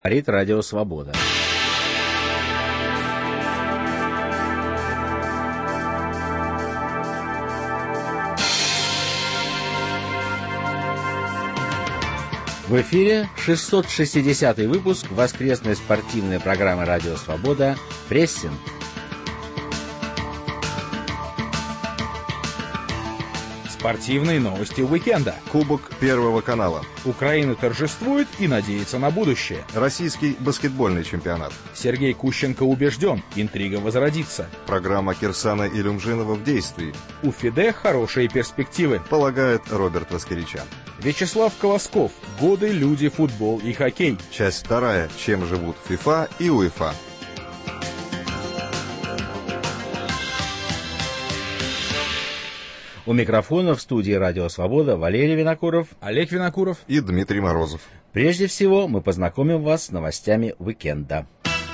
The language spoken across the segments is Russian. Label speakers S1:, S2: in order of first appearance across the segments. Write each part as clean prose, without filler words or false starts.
S1: Говорит Радио Свобода. В эфире 660-й выпуск воскресной спортивной программы «Радио Свобода» «Прессинг».
S2: Спортивные новости уикенда.
S3: Кубок Первого канала.
S2: Украина торжествует и надеется на будущее.
S3: Российский баскетбольный чемпионат.
S2: Сергей Кущенко убежден, интрига возродится.
S3: Программа Кирсана Илюмжинова в действии.
S2: У ФИДЕ хорошие перспективы,
S3: полагает Роберт Воскеричан.
S2: Вячеслав Колосков. Годы, люди, футбол и хоккей.
S3: Часть вторая. Чем живут ФИФА и УЕФА.
S1: У микрофона в студии «Радио Свобода» Валерий Винокуров,
S2: Олег Винокуров
S3: и Дмитрий Морозов.
S1: Прежде всего, мы познакомим вас с новостями уикенда.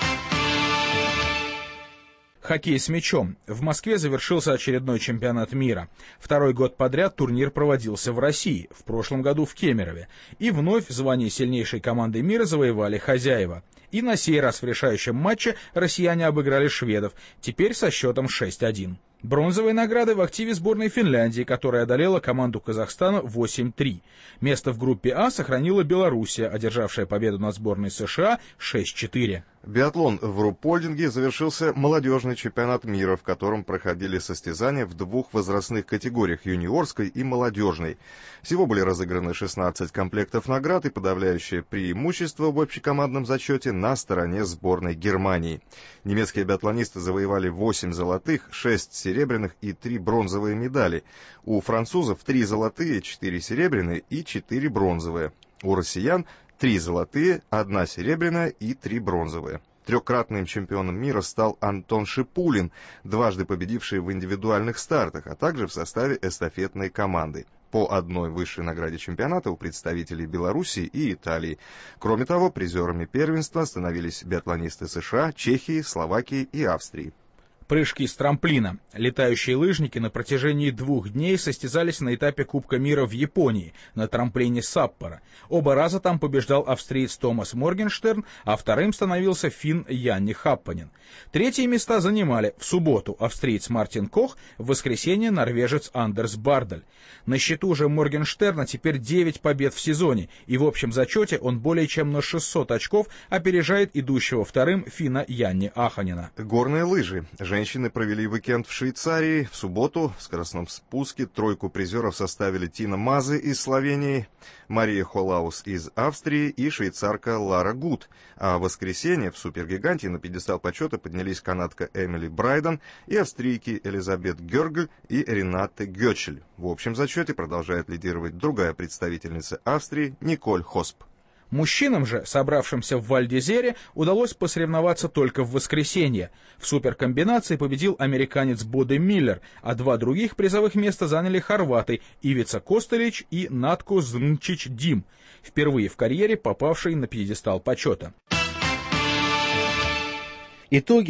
S2: Хоккей с мячом. В Москве завершился очередной чемпионат мира. Второй год подряд турнир проводился в России, в прошлом году в Кемерове. И вновь звание сильнейшей команды мира завоевали хозяева. И на сей раз в решающем матче россияне обыграли шведов, теперь со счетом 6-1. Бронзовые награды в активе сборной Финляндии, которая одолела команду Казахстана 8-3. Место в группе А сохранила Белоруссия, одержавшая победу над сборной США 6-4.
S3: Биатлон в Руппольдинге завершился молодежный чемпионат мира, в котором проходили состязания в двух возрастных категориях – юниорской и молодежной. Всего были разыграны 16 комплектов наград и подавляющее преимущество в общекомандном зачете на стороне сборной Германии. Немецкие биатлонисты завоевали 8 золотых, 6 серебряных и 3 бронзовые медали. У французов 3 золотые, 4 серебряные и 4 бронзовые. У россиян 3 золотые, 1 серебряная и 3 бронзовые. Трехкратным чемпионом мира стал Антон Шипулин, дважды победивший в индивидуальных стартах, а также в составе эстафетной команды. По одной высшей награде чемпионата у представителей Белоруссии и Италии. Кроме того, призерами первенства становились биатлонисты США, Чехии, Словакии и Австрии.
S2: Прыжки с трамплина. Летающие лыжники на протяжении 2 дней состязались на этапе Кубка мира в Японии, на трамплине Саппоро. Оба раза там побеждал австриец Томас Моргенштерн, а вторым становился финн Янни Хаппанен. Третьи места занимали в субботу австриец Мартин Кох, в воскресенье норвежец Андерс Бардаль. На счету же Моргенштерна теперь 9 побед в сезоне, и в общем зачете он более чем на 600 очков опережает идущего вторым финна Янни Аханена.
S3: Горные лыжи. Женщины провели уикенд в Швейцарии. В субботу в скоростном спуске тройку призеров составили Тина Мазе из Словении, Мария Холаус из Австрии и швейцарка Лара Гуд. А в воскресенье в супергиганте на пьедестал почета поднялись канадка Эмили Брайден и австрийки Элизабет Гёргль и Ренате Гёчель. В общем зачете продолжает лидировать другая представительница Австрии Николь Хосп.
S2: Мужчинам же, собравшимся в Валь-д'Изере, удалось посоревноваться только в воскресенье. В суперкомбинации победил американец Боде Миллер, а 2 других призовых места заняли хорваты Ивица Костелич и Натко Зрнчич Дим, впервые в карьере попавший на пьедестал почета.
S1: Итоги